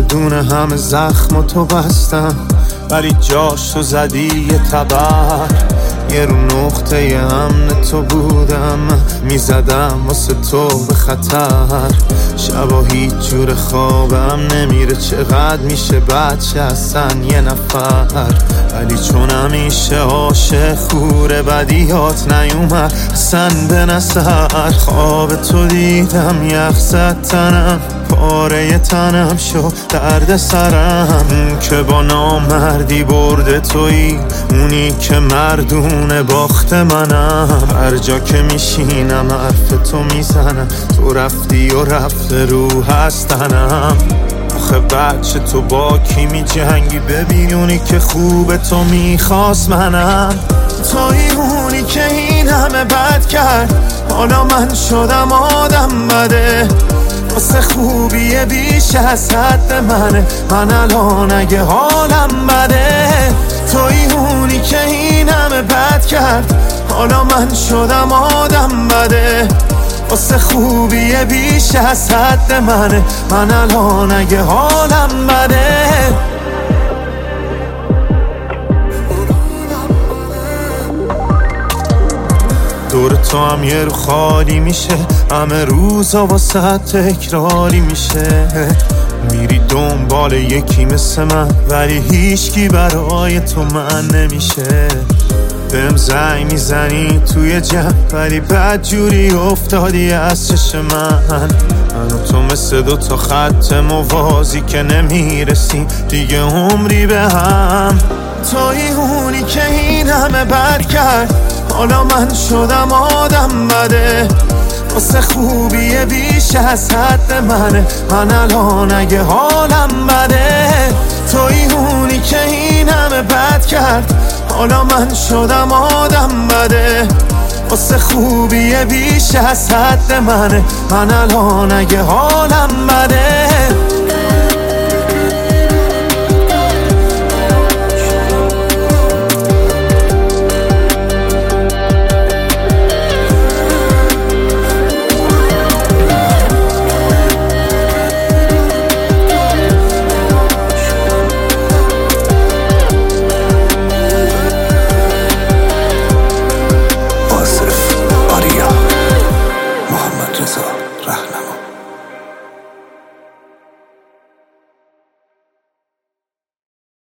دونه همه زخم تو بستم، ولی جاش تو زدی یه تبر. یه رو نقطه امن تو بودم، میزدم واسه تو به خطر. شبا هیچ جور خوابم نمیره، چقدر میشه بچه هستن یه نفر. ولی چون همیشه عاشق خوره، بدیات نیومد اصلا به نظر. خواب تو دیدم یخ زد تنم، پاره تنم شد درد سرم. که با نامردی برده تویی، اونی که مردونه باخت منم. هر جا که میشینم حرف تو میزنم، تو رفتی و رفته رو هستنم. آخه بچه تو با کی می جنگی؟ ببینونی که خوب تو میخواست منم. توی اونی که این همه بد کرد، حالا من شدم آدم بده. واسه خوبیه بیش از حد منه، من الان اگه حالم بده. توی اونی که این همه بد کرد، حالا من شدم آدم بده. واسه خوبیه بیش از حد منه، من الان اگه حالم بده. دور تو هم یه رو خالی میشه، همه روزا واسه تکراری میشه. میری دنبال یکی مثل من، ولی هیچکی برای تو من نمیشه. بهم زنگ میزنی توی جمع، ولی بدجوری افتادی از چش من و تو مثل دوتا خط موازی که نمیرسیم دیگه عمری به هم. توی اونی که این همه بد کرد، حالا من شدم آدم بده. واسه خوبیه بیش از حد منه، من الان اگه حالم بده. توی اونی که این همه بد کرد، حالا من شدم آدم بده. واسه خوبیه بیش از حد منه، من الان اگه حالم بده.